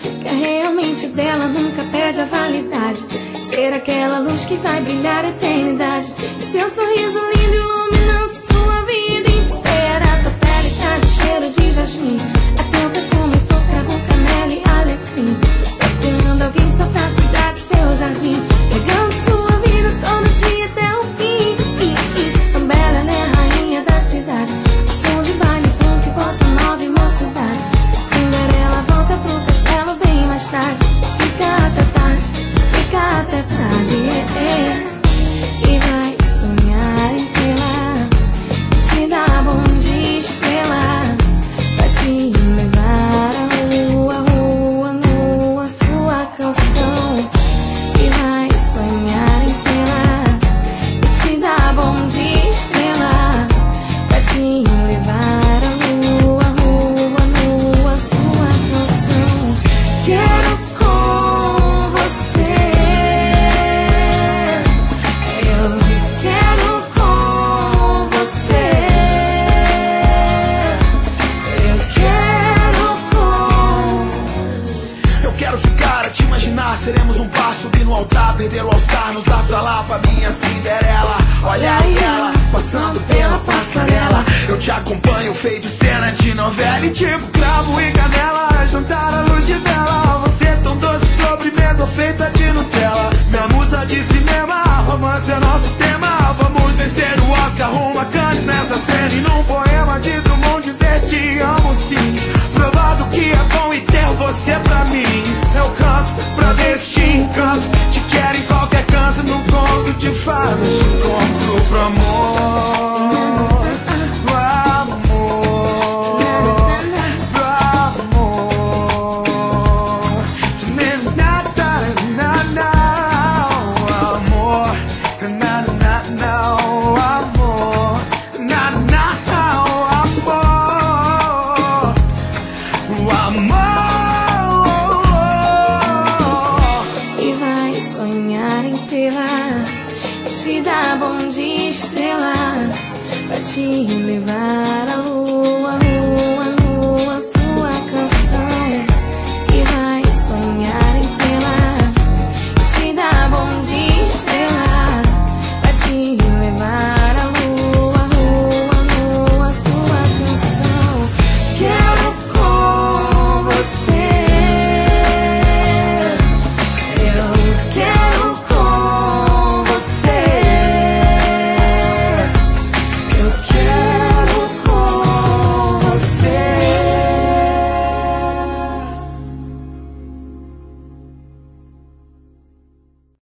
que é realmente dela nunca perde a validade. Ser aquela luz que vai brilhar a eternidade. E seu sorriso lindo iluminando sua vida inteira. Tua pele traz o cheiro de jasmim, é teu perfume, flor, cravo, canela e alecrim. Procurando alguém só pra cuidar do seu jardim, regando sua vida todo dia até o fim. Tão bela, ela é a rainha da cidade, som de baile, funk, bossa nova e mocidade. Cinderela volta pro castelo bem mais tarde. Fica até tarde, fica até tarde, e vai sonhar em tê-la, te dar bom dia estrela, vai te levar à lua, rua, nua, sua canção. E vai sonhar em tê-la, te dar bom dia estrela, vai te levar à lua, rua, nua, sua canção. Quero com você, eu quero com você, eu quero com. Eu quero ficar a te imaginar, seremos um par, subir no altar, perder o Oscar nos lábios da Lapa, minha Cinderela. Olha aí ela, passando pela passarela. Eu te acompanho feito cena de novela, e tipo cravo e canela, jantar à luz de vela. Você é tão doce, sobremesa feita de Nutella. Minha musa de cinema, romance é nosso tema. Vamos vencer o Oscar, rumo a Cannes nessa cena. E num poema de Drummond dizer te amo sim, provado que é bom e ter você pra mim. Eu canto pra ver se te encanto, te quero em qualquer canto, num conto de fadas te encontro.